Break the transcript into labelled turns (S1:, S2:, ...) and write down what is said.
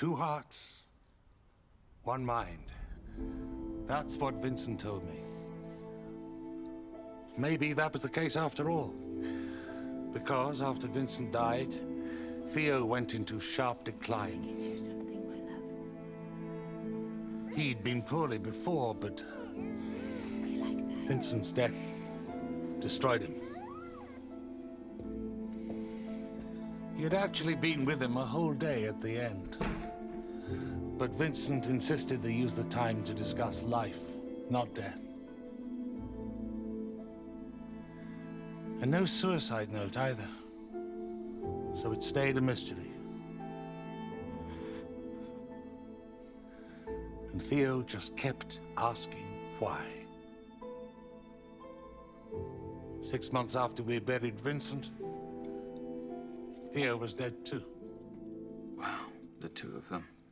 S1: Two hearts, one mind. That's what Vincent told me. Maybe that was the case after all. Because after Vincent died, Theo went into sharp decline.
S2: Get you something, my love.
S1: He'd been poorly before, but
S2: I like that.
S1: Vincent's death destroyed him. He had actually been with him a whole day at the end. But Vincent insisted they use the time to discuss life, not death. And no suicide note either. So it stayed a mystery. And Theo just kept asking why. 6 months after we buried Vincent, Theo was dead too.
S3: Wow, the two of them.